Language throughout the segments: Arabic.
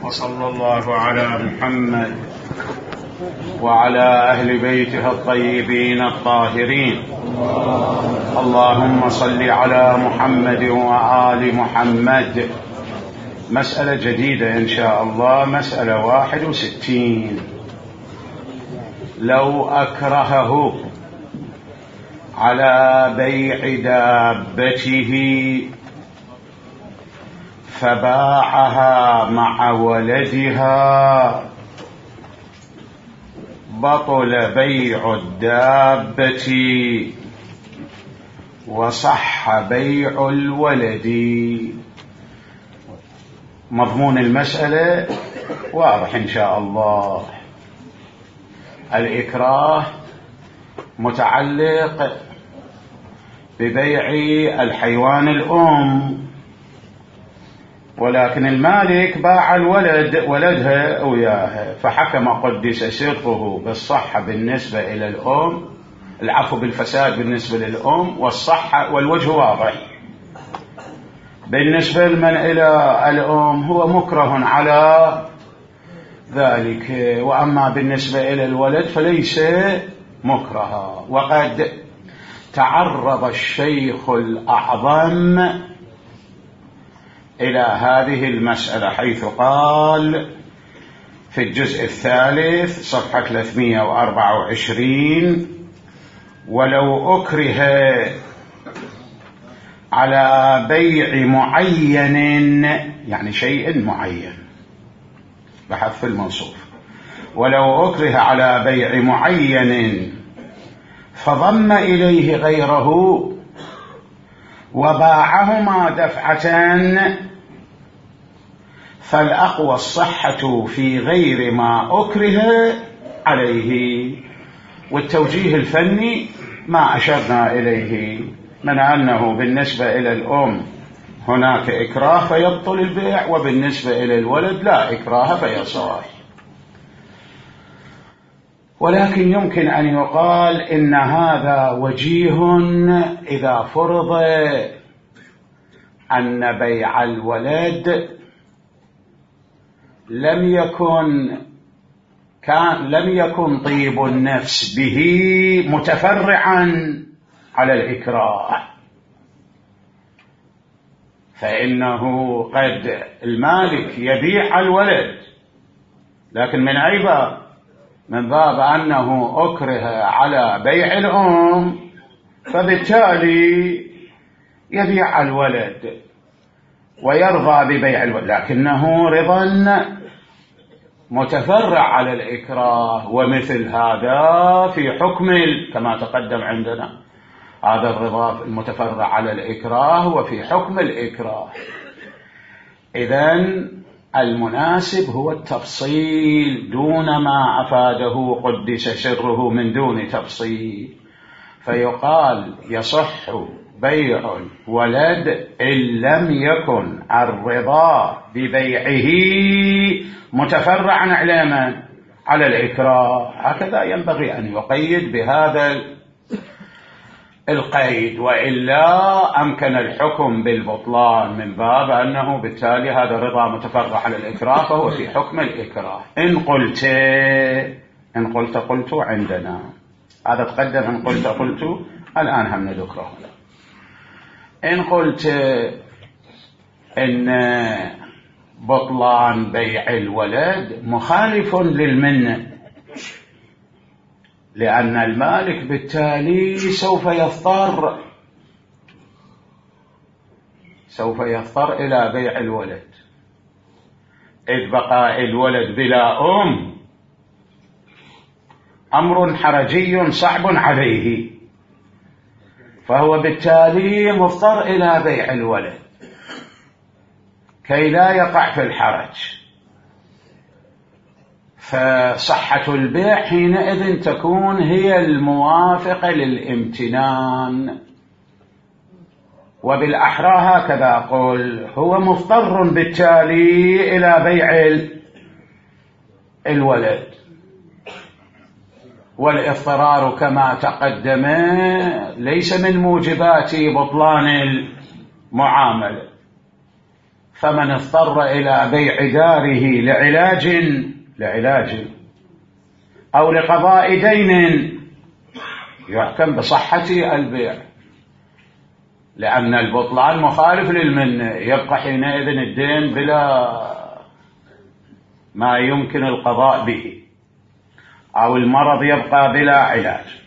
وصلى الله على محمد وعلى أهل بيته الطيبين الطاهرين. اللهم صل على محمد وآل محمد. مسألة جديدة إن شاء الله، مسألة 61. لو أكرهه على بيع دابته فباعها مع ولدها بطل بيع الدابة وصح بيع الولد. مضمون المسألة واضح إن شاء الله. الإكراه متعلق ببيع الحيوان الأم، ولكن المالك باع ولدها وياها، فحكم قدس سره بالصحة بالنسبة إلى الأم، العفو بالفساد بالنسبة للأم، والصحة والوجه واضح. بالنسبة لمن إلى الأم هو مكره على ذلك، وأما بالنسبة إلى الولد فليس مكرها. وقد تعرض الشيخ الأعظم إلى هذه المسألة حيث قال في الجزء الثالث صفحة 324: ولو أكره على بيع معين، يعني شيء معين بحذف الموصوف، ولو أكره على بيع معين فضم إليه غيره وباعهما دفعة، فالأقوى الصحة في غير ما أكره عليه. والتوجيه الفني ما أشرنا إليه من أنه بالنسبة إلى الأم هناك إكراه فيبطل البيع، وبالنسبة إلى الولد لا إكراه فيصح. ولكن يمكن أن يقال إن هذا وجيه إذا فرض أن بيع الولد لم يكن طيب النفس به متفرعا على الإكراه، فإنه قد المالك يبيع الولد، لكن من أي باب؟ من باب أنه أكره على بيع الأم، فبالتالي يبيع الولد ويرضى ببيع الولد، لكنه رضا متفرع على الإكراه. ومثل هذا في حكم كما تقدم عندنا، هذا الرضا المتفرع على الإكراه وفي حكم الإكراه. إذن المناسب هو التفصيل دون ما أفاده قدس سره من دون تفصيل، فيقال يصح بيع الولد إن لم يكن الرضا ببيعه متفرعا على الإكراه. هكذا ينبغي أن يقيد بهذا القيد، وإلا أمكن الحكم بالبطلان من باب أنه بالتالي هذا الرضا متفرع على الإكراه فهو في حكم الإكراه. إن قلت عندنا هذا تقدم، إن قلت الآن هم نذكره. إن قلت إن بطلان بيع الولد مخالف للمنة، لأن المالك بالتالي سوف يضطر إلى بيع الولد، إذ بقاء الولد بلا أم أمر حرجي صعب عليه، فهو بالتالي مضطر إلى بيع الولد كي لا يقع في الحرج. فصحة البيع حينئذ تكون هي الموافقة للامتنان، وبالأحرى هكذا قل هو مضطر بالتالي إلى بيع الولد، والاضطرار كما تقدم ليس من موجبات بطلان المعاملة، فمن اضطر إلى بيع داره لعلاج أو لقضاء دين يحكم بصحة البيع، لأن البطلان مخالف للمنة، يبقى حينئذ الدين بلا ما يمكن القضاء به، أو المرض يبقى بلا علاج.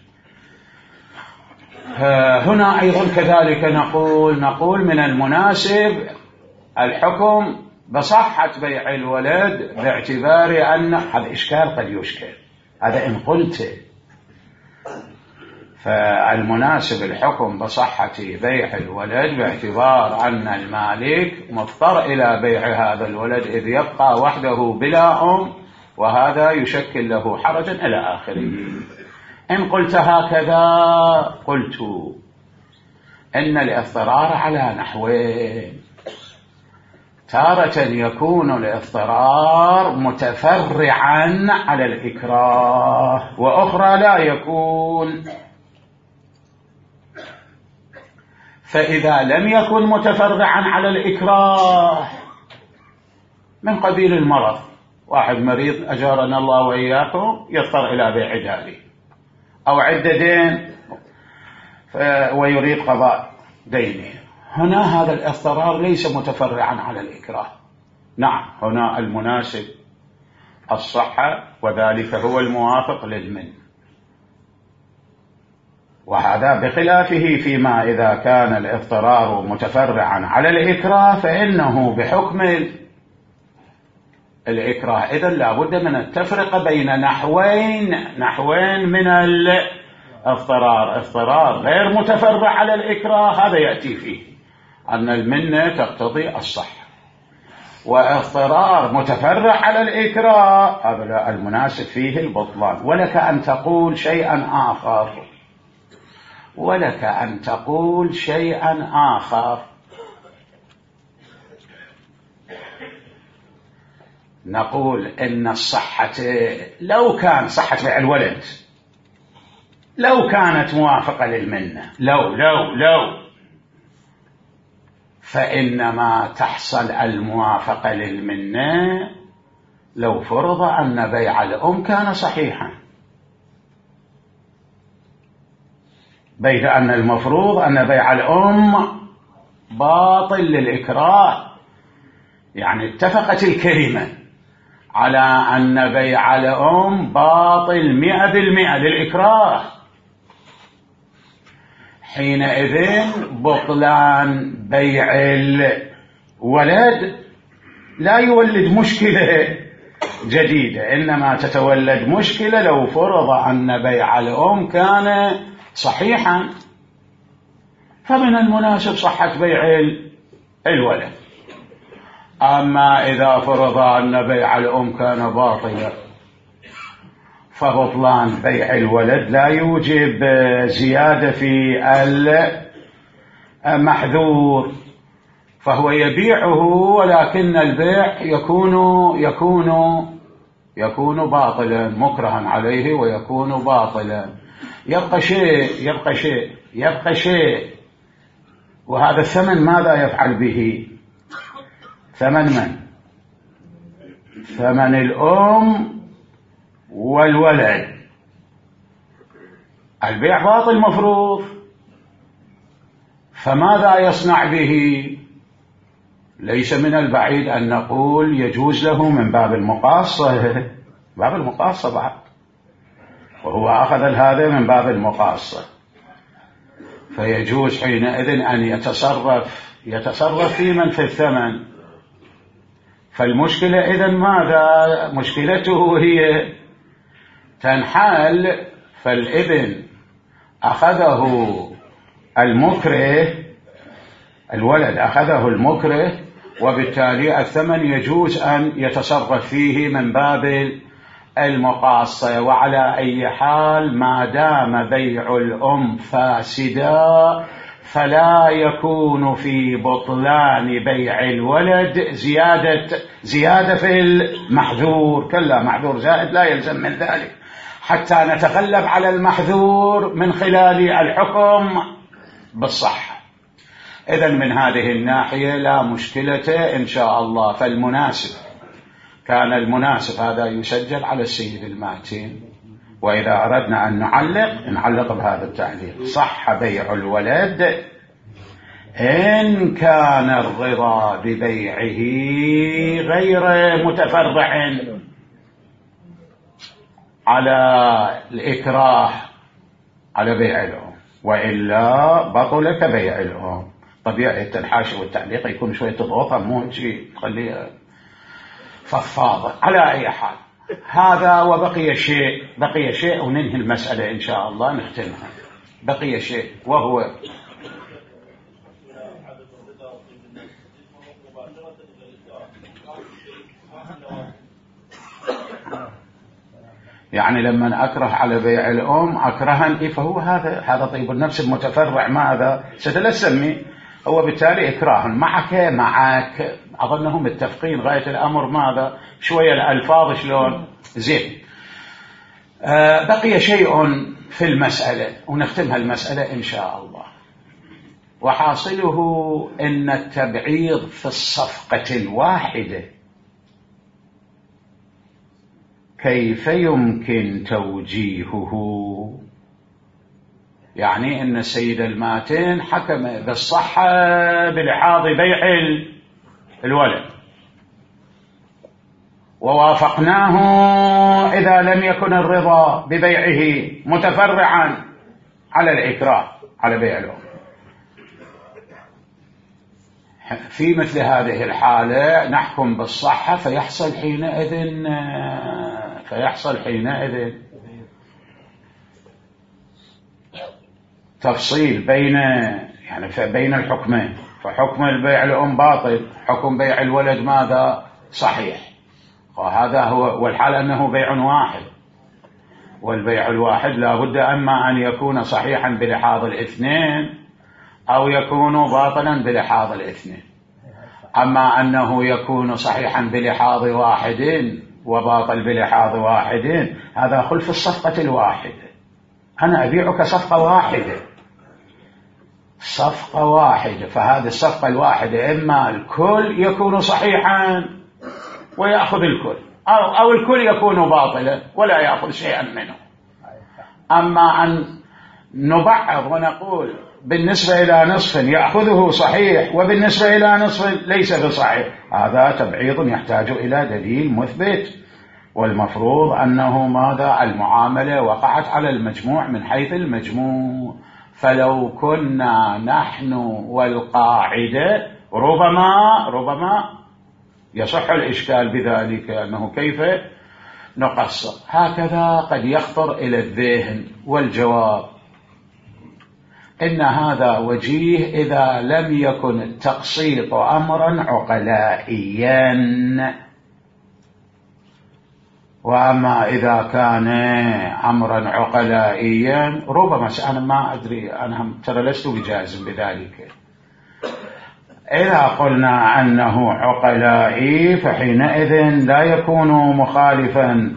هنا أيضا كذلك نقول من المناسب الحكم بصحة بيع الولد باعتبار أن هذا إشكال قد يشكل، هذا إن قلت، فالمناسب الحكم بصحة بيع الولد باعتبار أن المالك مضطر إلى بيع هذا الولد إذ يبقى وحده بلا أم، وهذا يشكل له حرجا إلى آخره. إن قلت هكذا قلت إن الاضطرار على نحوين: تارة يكون الاضطرار متفرعا على الإكراه، وأخرى لا يكون. فإذا لم يكن متفرعا على الإكراه من قبيل المرض، واحد مريض أجارنا الله وإياكم يضطر إلى بيع داره أو عدة دين ويريد قضاء دينه، هنا هذا الاضطرار ليس متفرعا على الإكراه. نعم، هنا المناسب الصحة، وذلك هو الموافق للمن، وهذا بخلافه فيما إذا كان الاضطرار متفرعا على الإكراه فإنه بحكم الإكراه. إذن لا بد من التفرقة بين نحوين من الاضطرار: اضطرار غير متفرع على الإكراه، هذا يأتي فيه أن المنة تقتضي الصحة، واضطرار متفرع على الإكراه هذا المناسب فيه البطلان. ولك أن تقول شيئا آخر، نقول إن الصحة لو كان صحة بيع الولد لو كانت موافقة للمنة، لو فإنما تحصل الموافقة للمنة لو فرض أن بيع الأم كان صحيحا، بيد أن المفروض أن بيع الأم باطل للإكراه. يعني اتفقت الكلمة على أن بيع الأم باطل 100% للإكراه، حينئذ بطلان بيع الولد لا يولد مشكلة جديدة، إنما تتولد مشكلة لو فرض أن بيع الأم كان صحيحا، فمن المناسب صحة بيع الولد. أما إذا فرض أن بيع الأم كان باطلا فبطلان بيع الولد لا يوجب زيادة في المحذور، فهو يبيعه ولكن البيع يكون باطلا مكرها عليه ويكون باطلا. يبقى شيء، وهذا الثمن ماذا يفعل به؟ ثمن من؟ ثمن الأم والولد. البيع باطل مفروض، فماذا يصنع به؟ ليس من البعيد أن نقول يجوز له من باب المقاصة، بعد، وهو أخذ هذا من باب المقاصة، فيجوز حينئذ أن يتصرف في من في الثمن. فالمشكلة إذن ماذا؟ مشكلته هي تنحل، فالابن أخذه المكره، الولد أخذه المكره، وبالتالي الثمن يجوز أن يتصرف فيه من باب المقاصة. وعلى أي حال ما دام بيع الأم فاسدا فلا يكون في بطلان بيع الولد زيادة في المحذور، كلا محذور زائد لا يلزم من ذلك، حتى نتغلب على المحذور من خلال الحكم بالصحة. إذا من هذه الناحية لا مشكلة إن شاء الله. فالمناسب كان المناسب هذا يسجل على السيد الماتين، وإذا أردنا أن نعلق بهذا التعليق: صح بيع الولد إن كان الرضا ببيعه غير متفرع على الإكراه على بيع الأم، وإلا بطل كبيع الأم. طبيعة الحاشية والتعليق يكون شوية تضغطها، مو شيء تخليها فضفاضة. على أي حال هذا، وبقي شيء وننهي المسألة إن شاء الله، نختمها. بقي شيء وهو يعني لما أكره على بيع الأم أكرها، فهو هذا طيب النفس المتفرع ماذا ستلسمي، هو بالتالي إكراها معك. أظنهم متفقين غاية الأمر ماذا، شوية الألفاظ شلون زين. بقي شيء في المسألة ونختمها المسألة إن شاء الله، وحاصله إن التبعيض في الصفقة الواحدة كيف يمكن توجيهه؟ يعني إن السيد الماتين حكم بالصحة بلحاظ بيع الولد، ووافقناه إذا لم يكن الرضا ببيعه متفرعا على الإكراه على بيع الأم. في مثل هذه الحالة نحكم بالصحة، فيحصل حينئذ تفصيل بين الحكمين. فحكم البيع الأم باطل، حكم بيع الولد ماذا صحيح. وهذا هو، والحال أنه بيع واحد، والبيع الواحد لا بد أما أن يكون صحيحا بلحاظ الاثنين أو يكون باطلا بلحاظ الاثنين. أما أنه يكون صحيحا بلحاظ واحد وباطل بلحاظ واحد، هذا خلف الصفقة الواحدة. أنا أبيعك صفقة واحدة، فهذه الصفقة الواحدة إما الكل يكون صحيحا ويأخذ الكل، أو الكل يكون باطلا ولا يأخذ شيئا منه. أما أن نبعض ونقول بالنسبة إلى نصف يأخذه صحيح وبالنسبة إلى نصف ليس بصحيح، هذا تبعيض يحتاج إلى دليل مثبت. والمفروض أنه ماذا، المعاملة وقعت على المجموع من حيث المجموع. فلو كنا نحن والقاعدة ربما يصح الإشكال بذلك، أنه كيف نقصر. هكذا قد يخطر إلى الذهن، والجواب إن هذا وجيه إذا لم يكن التقسيط أمرا عقلائيا. وأما إذا كان أمرا عقلائيا ربما، أنا ما أدري، أنا ترى لست بجازم بذلك. إذا قلنا أنه عقلائي فحينئذ لا يكون مخالفا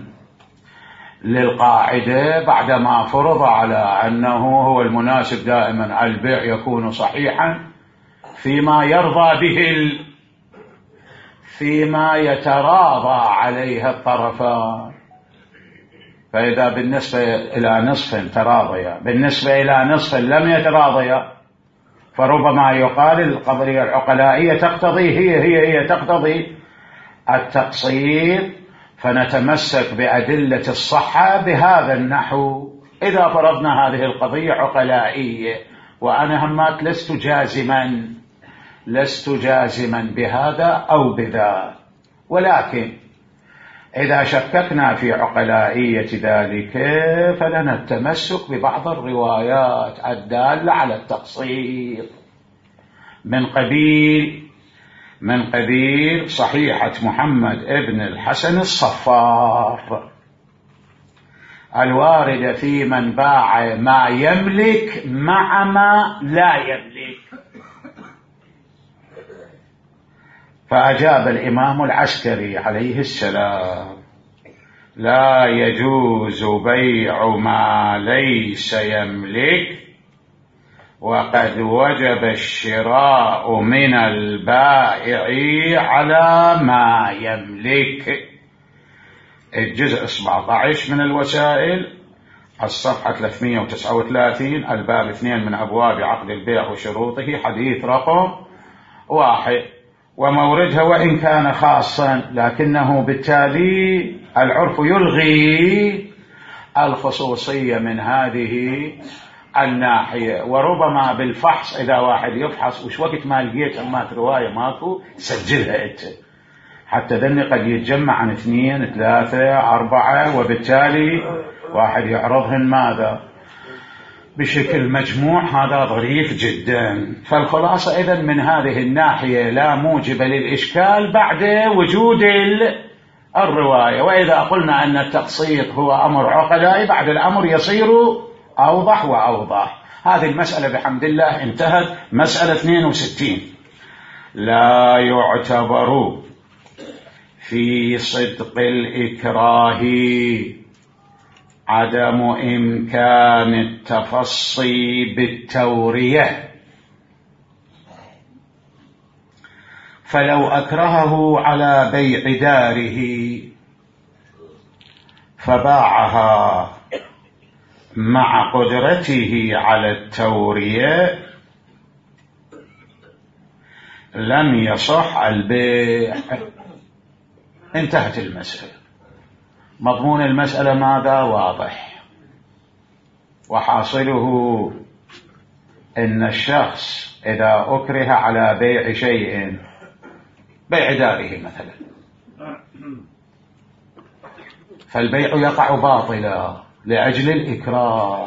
للقاعدة بعدما فرض على أنه هو المناسب دائما البيع يكون صحيحا فيما يرضى به فيما يتراضى عليه الطرفان. فإذا بالنسبة إلى نصف تراضيا، بالنسبة إلى نصف لم يتراضيا، فربما يقال القضية العقلائية تقتضي هي تقتضي التقسيط، فنتمسك بأدلة الصحة بهذا النحو إذا فرضنا هذه القضية عقلائية. وأنا همات لست جازما بهذا أو بذا، ولكن إذا شككنا في عقلائية ذلك فلنا التمسك ببعض الروايات الدالة على التقسيط من قبيل صحيحة محمد ابن الحسن الصفار الواردة في من باع ما يملك مع ما لا يملك. فأجاب الإمام العسكري عليه السلام: لا يجوز بيع ما ليس يملك وقد وجب الشراء من البائع على ما يملك. الجزء 17 من الوسائل، الصفحة 339، الباب 2 من أبواب عقد البيع وشروطه، حديث رقم 1. وموردها وإن كان خاصا لكنه بالتالي العرف يلغي الخصوصية من هذه الناحية. وربما بالفحص إذا واحد يفحص وش وقت ما لقيت أمات رواية ماكو سجلها أنت، حتى ذني قد يتجمع عن 2 3 4 وبالتالي واحد يعرضهن ماذا بشكل مجموع، هذا ظريف جدا. فالخلاصة إذن من هذه الناحية لا موجب للإشكال بعد وجود الرواية. وإذا قلنا أن التقسيط هو أمر عقلائي بعد الأمر يصير أوضح وأوضح. هذه المسألة بحمد الله انتهت. مسألة 62. لا يعتبر في صدق الإكراه عدم إمكان التفصي بالتورية، فلو أكرهه على بيع داره فباعها مع قدرته على التورية لم يصح البيع. انتهت المسألة. مضمون المسألة ماذا؟ واضح. وحاصله إن الشخص إذا أكره على بيع شيء، بيع داره مثلا، فالبيع يقع باطلا لأجل الإكراه.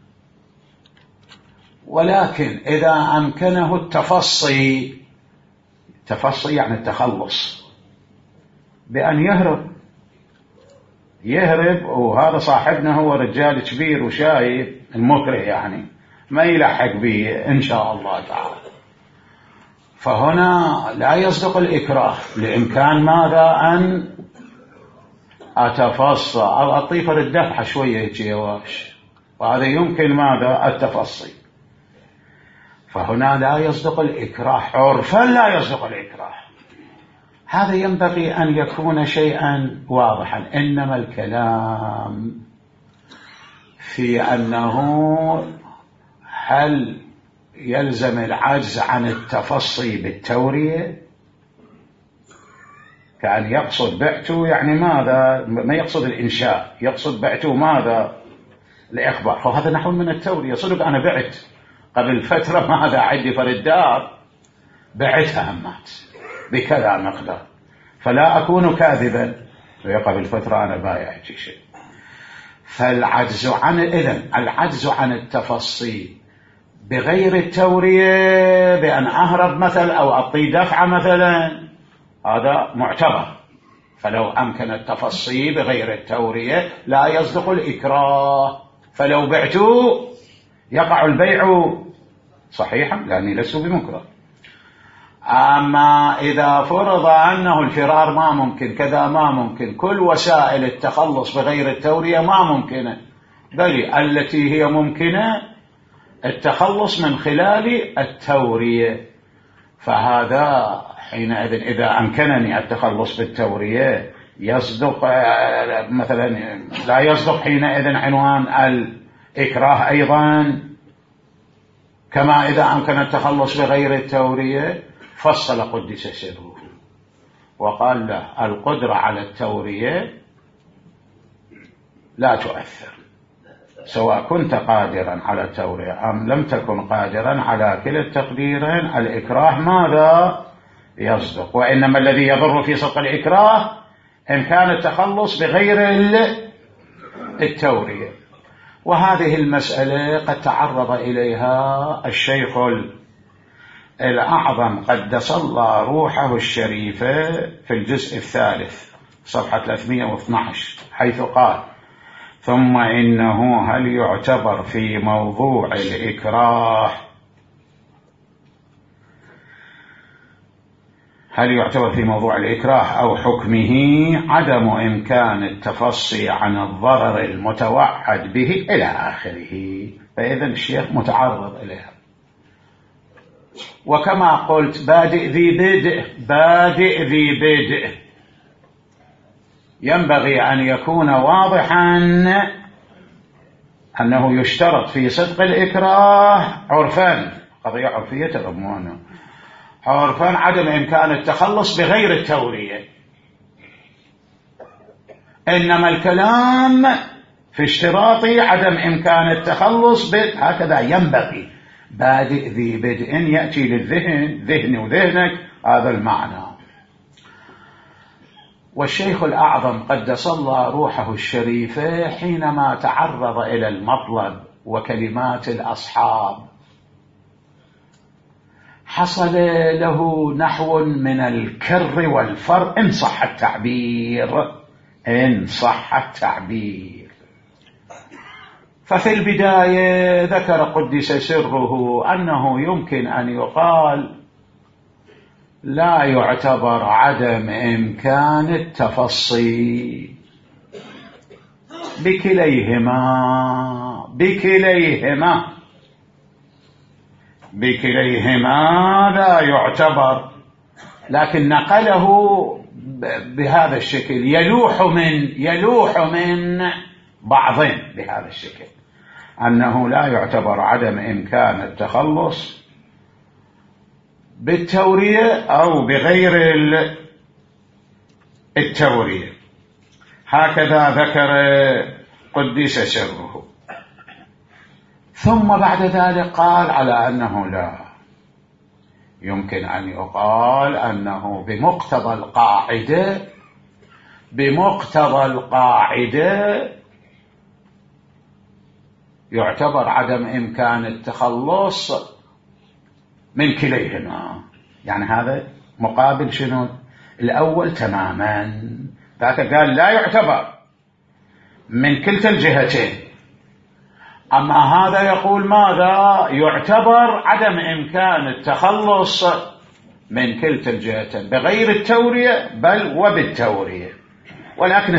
ولكن إذا أمكنه التفصي يعني التخلص، بأن يهرب وهذا صاحبنا هو رجال كبير وشايب المكره يعني ما يلحق به إن شاء الله تعالى، فهنا لا يصدق الإكراه لإمكان ماذا؟ أن أتفصى أو أطيفر الدفع شوية جيواش، وهذا يمكن ماذا؟ التفصي. فهنا لا يصدق الإكراه عرفا، لا يصدق الإكراه. هذا ينبغي أن يكون شيئا واضحا. إنما الكلام في أنه هل يلزم العجز عن التفصي بالتورية، كأن يقصد بعته يعني ماذا؟ ما يقصد الإنشاء، يقصد بعته ماذا؟ الإخبار. فهذا نحو من التورية. صدق أنا بعت قبل فترة ماذا عندي فرد دار بعتها همات بكذا مقدار، فلا أكون كاذبا قبل فترة أنا بايع شيء. فالعجز عن العجز عن التفصي بغير التورية بأن أهرب مثلا أو أعطي دفعة مثلا، هذا معتبر. فلو أمكن التفصي بغير التورية لا يصدق الإكراه، فلو بعته يقع البيع صحيحا لأني لست بمكره. أما إذا فرض أنه الفرار ما ممكن، كذا ما ممكن، كل وسائل التخلص بغير التورية ما ممكنة، بل التي هي ممكنة التخلص من خلال التورية، فهذا حينئذ إذا أمكنني التخلص بالتورية يصدق مثلا، لا يصدق حينئذ عنوان الإكراه أيضا، كما إذا أمكن التخلص بغير التورية. فصل قدس سره وقال له القدرة على التورية لا تؤثر، سواء كنت قادرا على التورية أم لم تكن قادرا على كلا التقديرين، الإكراه ماذا؟ يصدق. وإنما الذي يضر في صدق الإكراه إمكان التخلص بغير التورية. وهذه المسألة قد تعرض إليها الشيخ الأعظم قدس الله روحه الشريفة في الجزء 3 صفحة 312، حيث قال: ثم إنه هل يعتبر في موضوع الإكراه أو حكمه عدم إمكان التفصي عن الضرر المتوعد به إلى آخره. فإذا الشيخ متعرض إليها. وكما قلت بادئ ذي بدء ينبغي أن يكون واضحا أنه يشترط في صدق الإكراه عرفان، قضية عرفية تضمنها عرفان عدم إمكان التخلص بغير التورية، إنما الكلام في اشتراط عدم إمكان التخلص هكذا ينبغي بادئ ذي بدء يأتي للذهن، ذهني وذهنك، هذا المعنى. والشيخ الأعظم قدس الله روحه الشريفة حينما تعرض إلى المطلب وكلمات الأصحاب حصل له نحو من الكر والفر إن صح التعبير. ففي البداية ذكر قدس سره أنه يمكن أن يقال لا يعتبر عدم إمكان التفصي بكليهما لا يعتبر، لكن نقله بهذا الشكل يلوح من بعضهم بهذا الشكل أنه لا يعتبر عدم إمكان التخلص بالتورية أو بغير التورية، هكذا ذكر قدس سره. ثم بعد ذلك قال على أنه لا يمكن أن يقال أنه بمقتضى القاعدة يعتبر عدم إمكان التخلص من كليهما، يعني هذا مقابل شنو الأول تماما، ذاك قال لا يعتبر من كلتا الجهتين، أما هذا يقول ماذا يعتبر عدم إمكان التخلص من كلتا الجهتين بغير التورية بل وبالتورية، ولكن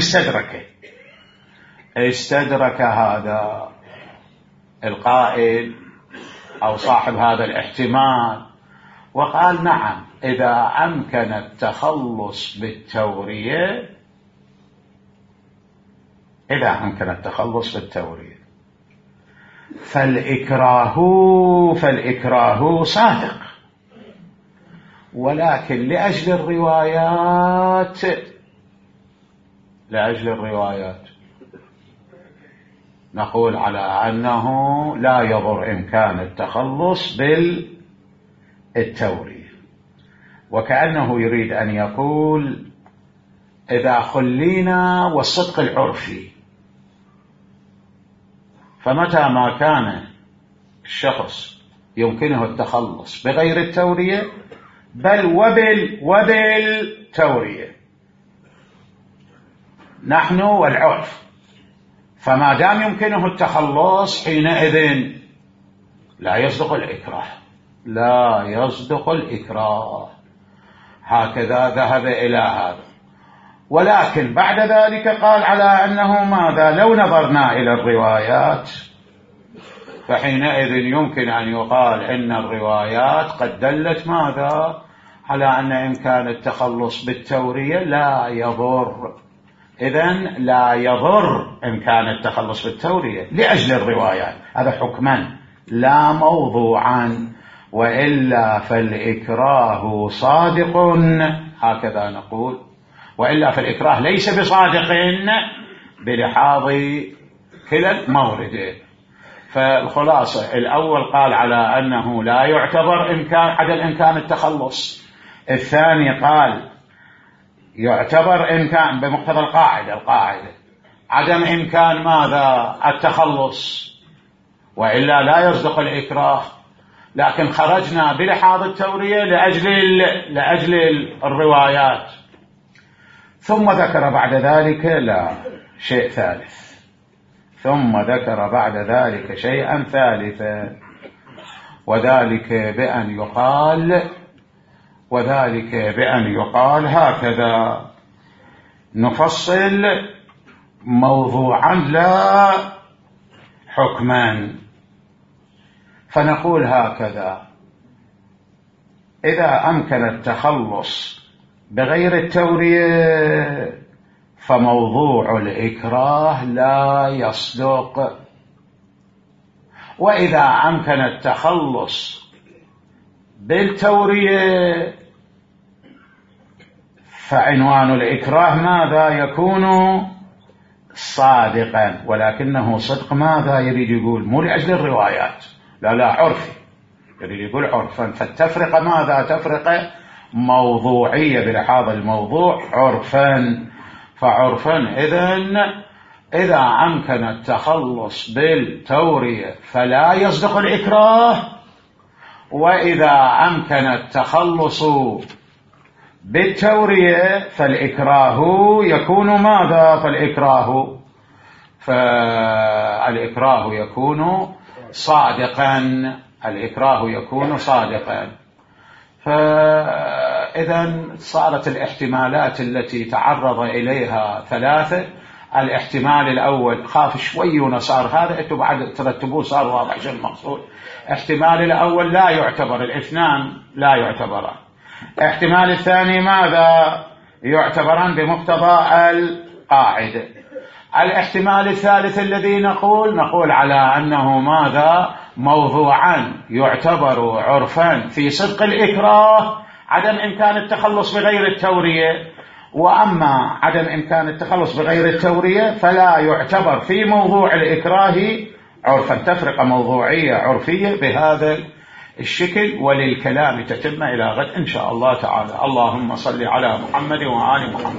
استدرك هذا القائل أو صاحب هذا الاحتمال وقال نعم إذا أمكن التخلص بالتورية فالإكراه صادق، ولكن لأجل الروايات نقول على أنه لا يضر إمكان التخلص بالتورية، وكأنه يريد أن يقول إذا خلينا والصدق العرفي، فمتى ما كان الشخص يمكنه التخلص بغير التورية بل وبالتورية نحن والعرف، فما دام يمكنه التخلص حينئذ لا يصدق الإكراه، هكذا ذهب إلى هذا. ولكن بعد ذلك قال على أنه ماذا لو نظرنا إلى الروايات فحينئذ يمكن أن يقال إن الروايات قد دلت ماذا على أن إمكان التخلص بالتورية لا يضر، إذن لا يضر إمكان التخلص بالتورية لأجل الروايات، هذا حكما لا موضوعا، وإلا فالإكراه صادق، هكذا نقول، وإلا فالإكراه ليس بصادق بلحاظ كلا المورد. فالخلاصة الأول قال على أنه لا يعتبر عدم إمكان التخلص، الثاني قال يعتبر إمكان بمقتضى القاعدة عدم إمكان ماذا التخلص، وإلا لا يصدق الإكراه، لكن خرجنا بلحاظ التورية لأجل الروايات. ثم ذكر بعد ذلك شيء ثالث، شيئا ثالثا، وذلك بأن يقال هكذا نفصل موضوعا لا حكما، فنقول هكذا إذا أمكن التخلص بغير التورية فموضوع الإكراه لا يصدق، وإذا أمكن التخلص بالتورية فعنوان الإكراه ماذا؟ يكون صادقا، ولكنه صدق ماذا يريد يقول؟ مو لأجل الروايات، لا عرفي، يريد يقول عرفا. فالتفرقة ماذا؟ تفرقة موضوعية بلحاظ الموضوع عرفا. فعرفا إذا أمكن التخلص بالتورية فلا يصدق الإكراه، وإذا أمكن التخلص بالتورية فالإكراه يكون ماذا؟ فالإكراه يكون صادقا، الإكراه يكون صادقا. فإذا صارت الاحتمالات التي تعرض إليها ثلاثة. الاحتمال الأول خاف شوي ونصار هذا، انتم بعد ترتبوه صار واضح شو المقصود. احتمال الأول لا يعتبر، الاثنان لا يعتبران. احتمال الثاني ماذا؟ يعتبران بمقتضى القاعدة. الاحتمال الثالث الذي نقول على أنه ماذا؟ موضوعا يعتبر عرفا في صدق الإكراه عدم إمكان التخلص بغير التورية، وأما عدم إمكان التخلص بغير التورية فلا يعتبر في موضوع الإكراه عرفا. تفرقة موضوعية عرفية بهذا الشكل. وللكلام تتم إلى غد إن شاء الله تعالى. اللهم صل على محمد وآل محمد.